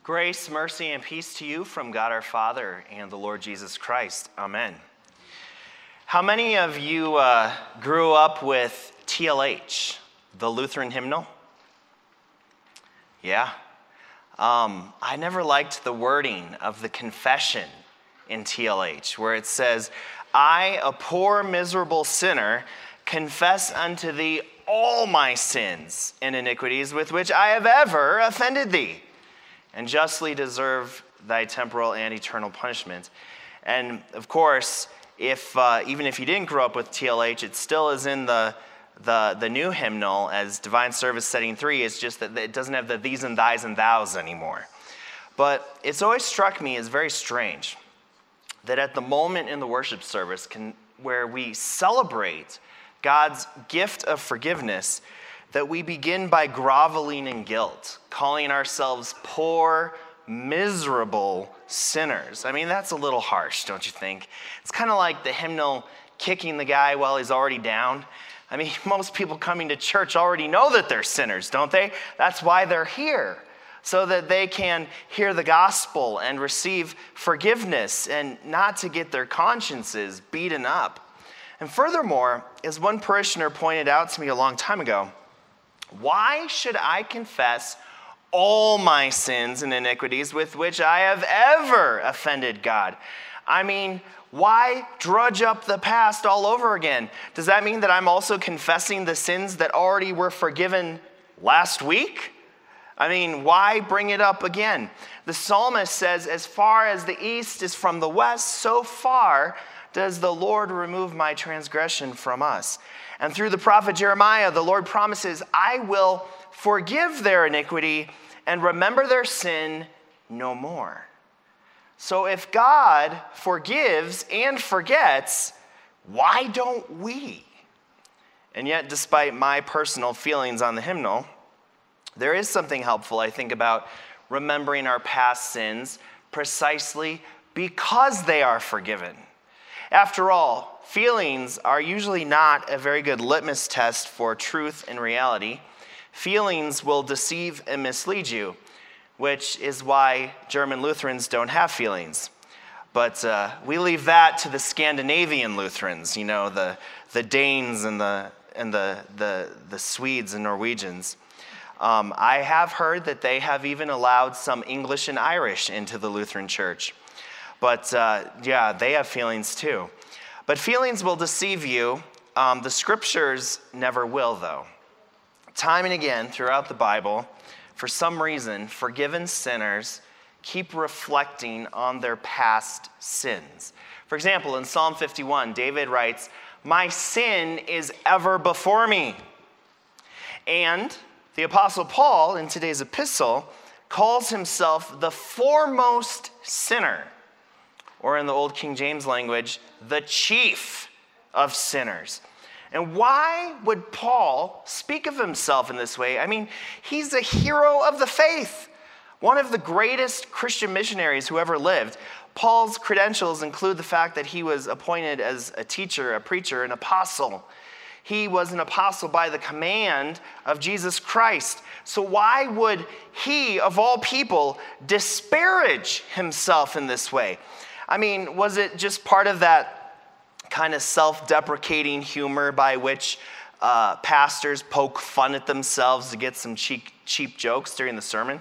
Grace, mercy, and peace to you from God our Father and the Lord Jesus Christ. Amen. How many of you grew up with TLH, the Lutheran hymnal? Yeah. I never liked the wording of the confession in TLH, where it says, I, a poor, miserable sinner, confess unto thee all my sins and iniquities with which I have ever offended thee, and justly deserve thy temporal and eternal punishment. And of course, even if you didn't grow up with TLH, it still is in the new hymnal as Divine Service Setting 3. It's just that it doesn't have the these and thys and thous anymore. But it's always struck me as very strange that at the moment in the worship service where we celebrate God's gift of forgiveness, that we begin by groveling in guilt, calling ourselves poor, miserable sinners. I mean, that's a little harsh, don't you think? It's kind of like the hymnal kicking the guy while he's already down. I mean, most people coming to church already know that they're sinners, don't they? That's why they're here, so that they can hear the gospel and receive forgiveness and not to get their consciences beaten up. And furthermore, as one parishioner pointed out to me a long time ago, why should I confess all my sins and iniquities with which I have ever offended God? I mean, why drudge up the past all over again? Does that mean that I'm also confessing the sins that already were forgiven last week? I mean, why bring it up again? The psalmist says, as far as the east is from the west, so far does the Lord remove my transgression from us. And through the prophet Jeremiah, the Lord promises, I will forgive their iniquity and remember their sin no more. So if God forgives and forgets, why don't we? And yet, despite my personal feelings on the hymnal, there is something helpful, I think, about remembering our past sins precisely because they are forgiven. After all, feelings are usually not a very good litmus test for truth and reality. Feelings will deceive and mislead you, which is why German Lutherans don't have feelings. But we leave that to the Scandinavian Lutherans, you know, the Danes and the Swedes and Norwegians. I have heard that they have even allowed some English and Irish into the Lutheran Church. But yeah, they have feelings too. But feelings will deceive you. The scriptures never will, though. Time and again throughout the Bible, for some reason, forgiven sinners keep reflecting on their past sins. For example, in Psalm 51, David writes, my sin is ever before me. And the Apostle Paul, in today's epistle, calls himself the foremost sinner, or in the old King James language, the chief of sinners. And why would Paul speak of himself in this way? I mean, he's a hero of the faith, one of the greatest Christian missionaries who ever lived. Paul's credentials include the fact that he was appointed as a teacher, a preacher, an apostle. He was an apostle by the command of Jesus Christ. So why would he, of all people, disparage himself in this way? I mean, was it just part of that kind of self-deprecating humor by which pastors poke fun at themselves to get some cheap jokes during the sermon?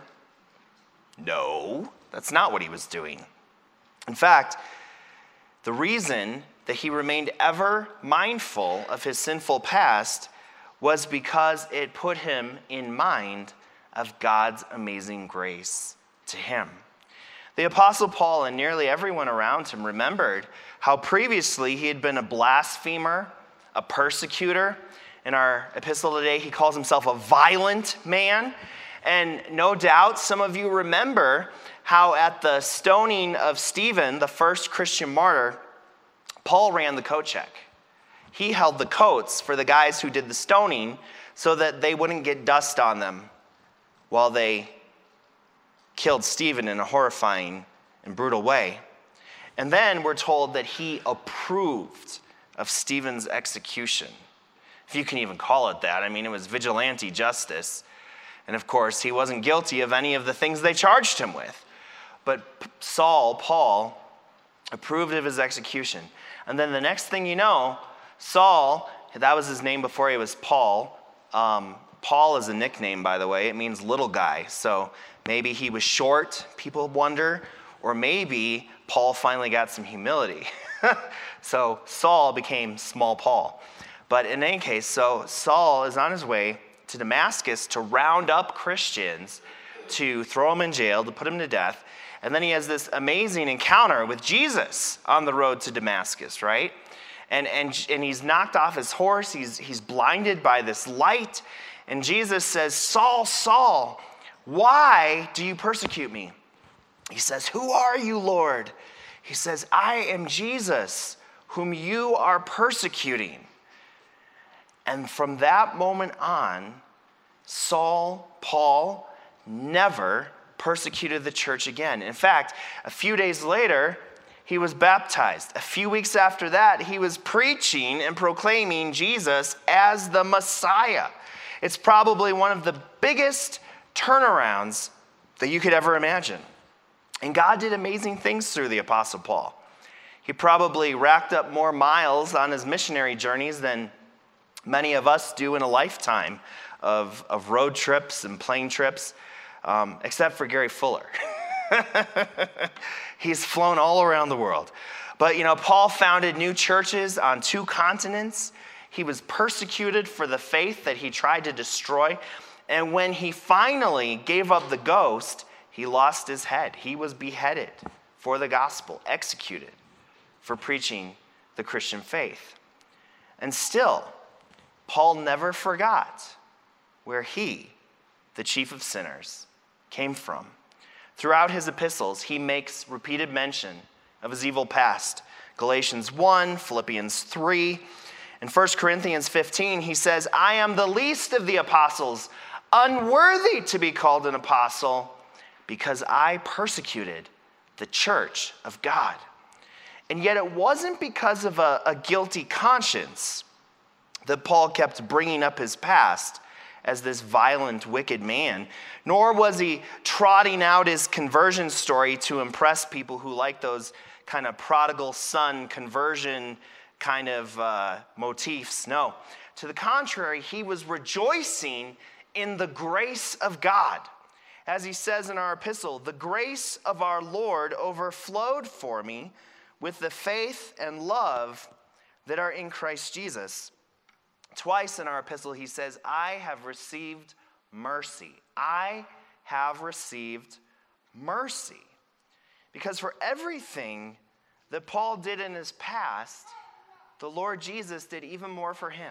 No, that's not what he was doing. In fact, the reason that he remained ever mindful of his sinful past was because it put him in mind of God's amazing grace to him. The Apostle Paul and nearly everyone around him remembered how previously he had been a blasphemer, a persecutor. In our epistle today, he calls himself a violent man. And no doubt some of you remember how at the stoning of Stephen, the first Christian martyr, Paul ran the coat check. He held the coats for the guys who did the stoning so that they wouldn't get dust on them while they killed Stephen in a horrifying and brutal way. And then we're told that he approved of Stephen's execution, if you can even call it that. I mean, it was vigilante justice. And of course, he wasn't guilty of any of the things they charged him with. But Paul, approved of his execution. And then the next thing you know, Saul, that was his name before he was Paul. Paul is a nickname, by the way. It means little guy. So maybe he was short, people wonder, or maybe Paul finally got some humility. So Saul became small Paul. But in any case, so Saul is on his way to Damascus to round up Christians, to throw them in jail, to put them to death. And then he has this amazing encounter with Jesus on the road to Damascus, right? And he's knocked off his horse. He's blinded by this light. And Jesus says, Saul, Saul, why do you persecute me? He says, who are you, Lord? He says, I am Jesus, whom you are persecuting. And from that moment on, Paul, never persecuted the church again. In fact, a few days later, he was baptized. A few weeks after that, he was preaching and proclaiming Jesus as the Messiah. It's probably one of the biggest turnarounds that you could ever imagine. And God did amazing things through the Apostle Paul. He probably racked up more miles on his missionary journeys than many of us do in a lifetime of road trips and plane trips, except for Gary Fuller. He's flown all around the world. But, Paul founded new churches on 2 continents. He was persecuted for the faith that he tried to destroy. And when he finally gave up the ghost, he lost his head. He was beheaded for the gospel, executed for preaching the Christian faith. And still, Paul never forgot where he, the chief of sinners, came from. Throughout his epistles, he makes repeated mention of his evil past. Galatians 1, Philippians 3, and 1 Corinthians 15, he says, I am the least of the apostles, unworthy to be called an apostle, because I persecuted the church of God. And yet it wasn't because of a guilty conscience that Paul kept bringing up his past as this violent, wicked man, nor was he trotting out his conversion story to impress people who like those kind of prodigal son conversion kind of motifs. No, to the contrary, he was rejoicing in the grace of God. As he says in our epistle, the grace of our Lord overflowed for me with the faith and love that are in Christ Jesus. Twice in our epistle, he says, I have received mercy. I have received mercy. Because for everything that Paul did in his past, the Lord Jesus did even more for him,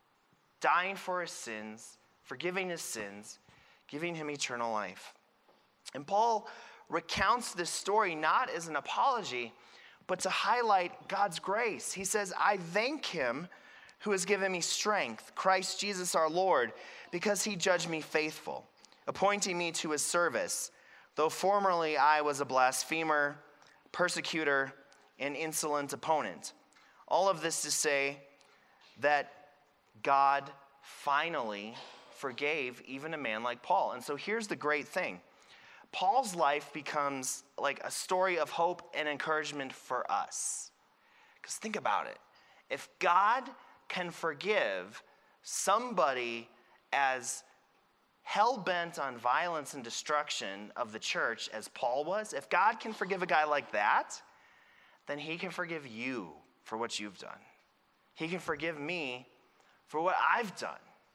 dying for his sins, forgiving his sins, giving him eternal life. And Paul recounts this story not as an apology, but to highlight God's grace. He says, I thank him who has given me strength, Christ Jesus our Lord, because he judged me faithful, appointing me to his service, though formerly I was a blasphemer, persecutor, and insolent opponent. All of this to say that God finally forgave even a man like Paul. And so here's the great thing. Paul's life becomes like a story of hope and encouragement for us. Because think about it. If God can forgive somebody as hell-bent on violence and destruction of the church as Paul was, if God can forgive a guy like that, then he can forgive you for what you've done. He can forgive me for what I've done.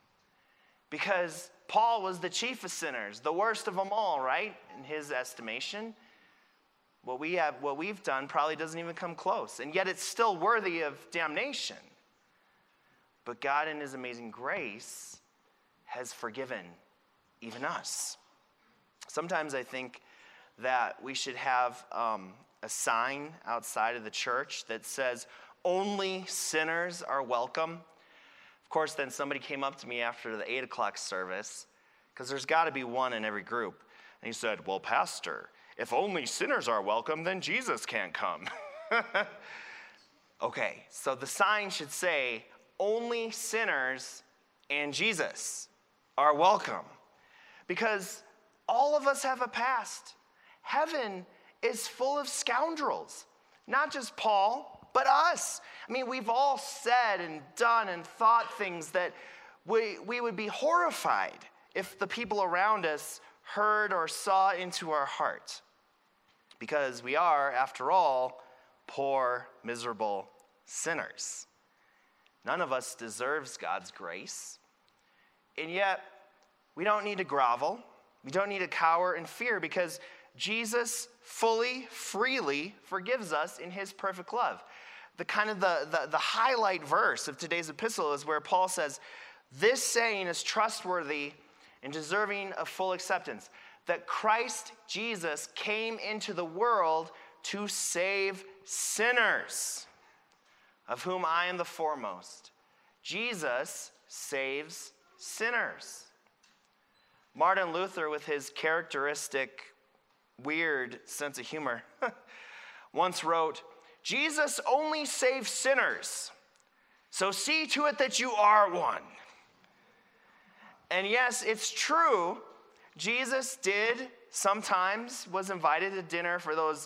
Because Paul was the chief of sinners, the worst of them all, right? In his estimation. What we've done probably doesn't even come close. And yet it's still worthy of damnation. But God in his amazing grace has forgiven even us. Sometimes I think that we should have a sign outside of the church that says, only sinners are welcome. Of course, then somebody came up to me after the 8 o'clock service, because there's got to be one in every group. And he said, well, Pastor, if only sinners are welcome, then Jesus can't come. Okay, so the sign should say, only sinners and Jesus are welcome. because all of us have a past. Heaven is full of scoundrels, not just Paul, but us. I mean, we've all said and done and thought things that we would be horrified if the people around us heard or saw into our heart. Because we are, after all, poor, miserable sinners. None of us deserves God's grace. And yet, we don't need to grovel. We don't need to cower in fear because Jesus fully, freely forgives us in his perfect love. The highlight verse of today's epistle is where Paul says, this saying is trustworthy and deserving of full acceptance, that Christ Jesus came into the world to save sinners, of whom I am the foremost. Jesus saves sinners. Martin Luther, with his characteristic weird sense of humor, once wrote, Jesus only saves sinners, so see to it that you are one. And yes, it's true, Jesus sometimes was invited to dinner for those,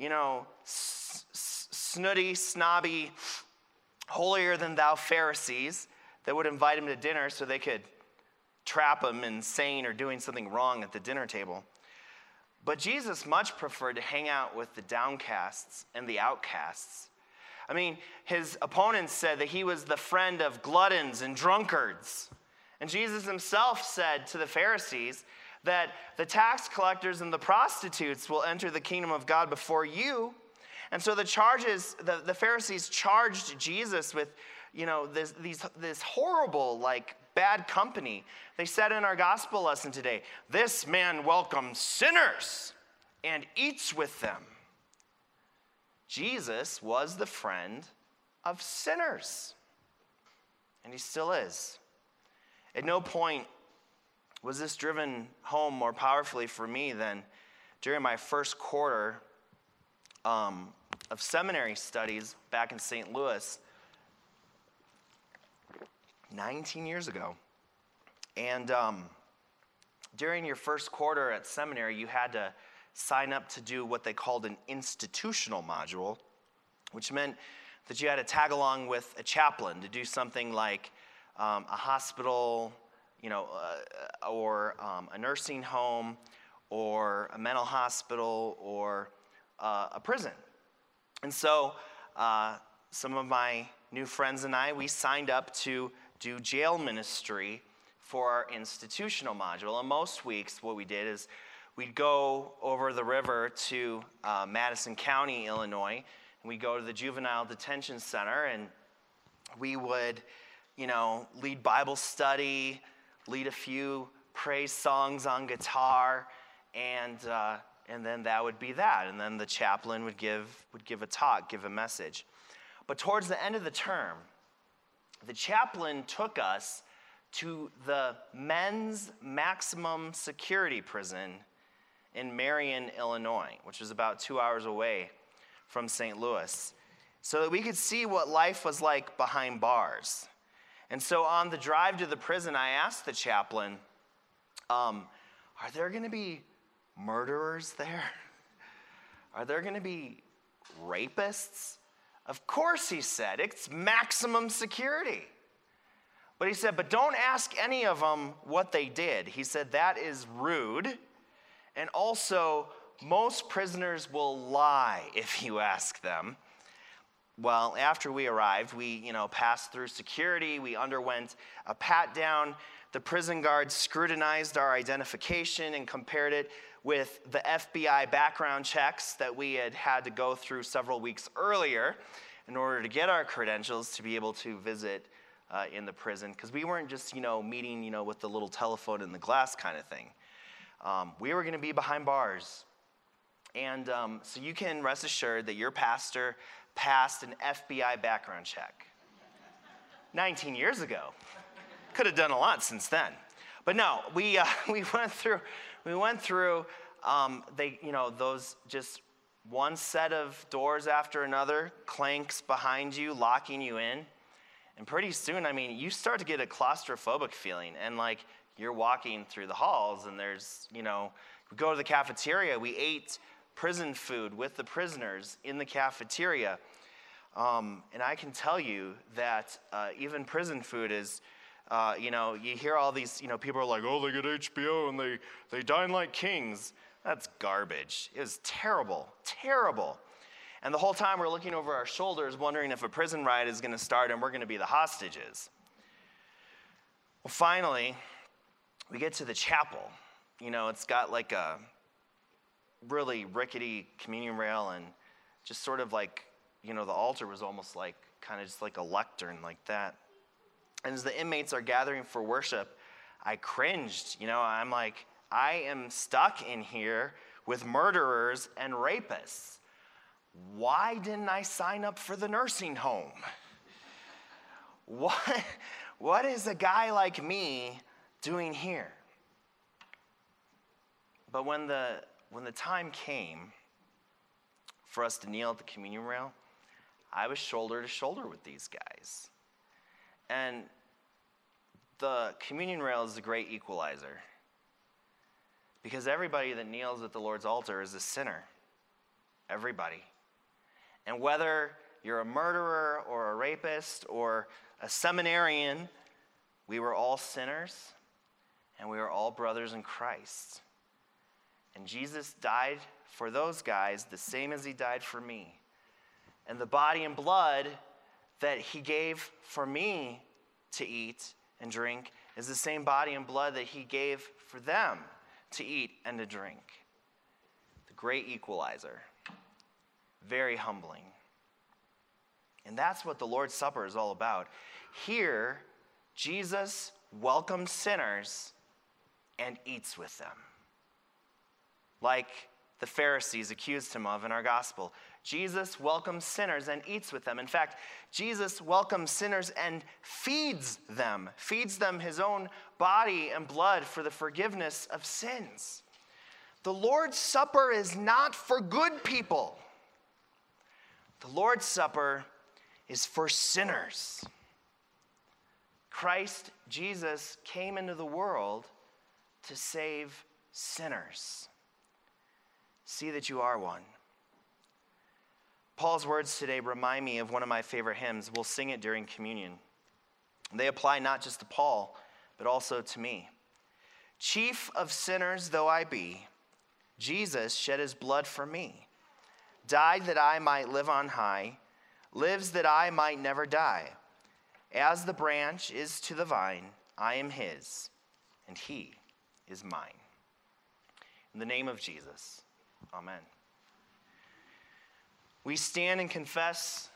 snooty, snobby, holier-than-thou Pharisees that would invite him to dinner so they could trap him in saying or doing something wrong at the dinner table. But Jesus much preferred to hang out with the downcasts and the outcasts. I mean, his opponents said that he was the friend of gluttons and drunkards. And Jesus himself said to the Pharisees that the tax collectors and the prostitutes will enter the kingdom of God before you. And so the Pharisees charged Jesus with, this horrible, bad company. They said in our gospel lesson today, this man welcomes sinners and eats with them. Jesus was the friend of sinners, and he still is. At no point was this driven home more powerfully for me than during my first quarter of seminary studies back in St. Louis 19 years ago. And during your first quarter at seminary, you had to sign up to do what they called an institutional module, which meant that you had to tag along with a chaplain to do something like a hospital, or a nursing home, or a mental hospital, or a prison. And so some of my new friends and I, we signed up to do jail ministry for our institutional module. And most weeks what we did is we'd go over the river to Madison County, Illinois, and we'd go to the Juvenile Detention Center, and we would, lead Bible study, lead a few praise songs on guitar, and then that would be that. And then the chaplain would give a talk, give a message. But towards the end of the term, the chaplain took us to the men's maximum security prison in Marion, Illinois, which was about 2 hours away from St. Louis, so that we could see what life was like behind bars. And so on the drive to the prison, I asked the chaplain, are there going to be murderers there? Are there going to be rapists? Of course, he said, it's maximum security. But he said, but don't ask any of them what they did. He said, that is rude. And also, most prisoners will lie if you ask them. Well, after we arrived, we, passed through security. We underwent a pat down. The prison guards scrutinized our identification and compared it with the FBI background checks that we had to go through several weeks earlier in order to get our credentials to be able to visit in the prison. Because we weren't just, meeting, with the little telephone in the glass kind of thing. We were going to be behind bars. And so you can rest assured that your pastor passed an FBI background check 19 years ago. Could have done a lot since then. But no, we went through those just one set of doors after another, clanks behind you, locking you in. And pretty soon, you start to get a claustrophobic feeling, and you're walking through the halls and there's, we go to the cafeteria. We ate prison food with the prisoners in the cafeteria. And I can tell you that even prison food is, you hear all these, people are like, oh, they get HBO and they dine like kings. That's garbage. It was terrible, terrible. And the whole time we're looking over our shoulders wondering if a prison riot is going to start and we're going to be the hostages. Well, finally, we get to the chapel. It's got like a really rickety communion rail and just sort of like, the altar was almost like kind of just like a lectern like that. And as the inmates are gathering for worship, I cringed. I'm like, I am stuck in here with murderers and rapists. Why didn't I sign up for the nursing home? What is a guy like me doing here? But when the time came for us to kneel at the communion rail, I was shoulder to shoulder with these guys. And the communion rail is a great equalizer. Because everybody that kneels at the Lord's altar is a sinner. Everybody. And whether you're a murderer or a rapist or a seminarian, we were all sinners and we were all brothers in Christ. And Jesus died for those guys the same as he died for me. And the body and blood that he gave for me to eat and drink is the same body and blood that he gave for them to eat and to drink. The great equalizer. Very humbling. And that's what the Lord's Supper is all about. Here, Jesus welcomes sinners and eats with them. Like the Pharisees accused him of in our gospel. Jesus welcomes sinners and eats with them. In fact, Jesus welcomes sinners and feeds them his own body and blood for the forgiveness of sins. The Lord's Supper is not for good people. The Lord's Supper is for sinners. Christ Jesus came into the world to save sinners. See that you are one. Paul's words today remind me of one of my favorite hymns. We'll sing it during communion. They apply not just to Paul, but also to me. Chief of sinners though I be, Jesus shed his blood for me. Died that I might live on high, lives that I might never die. As the branch is to the vine, I am his, and he is mine. In the name of Jesus, amen. We stand and confess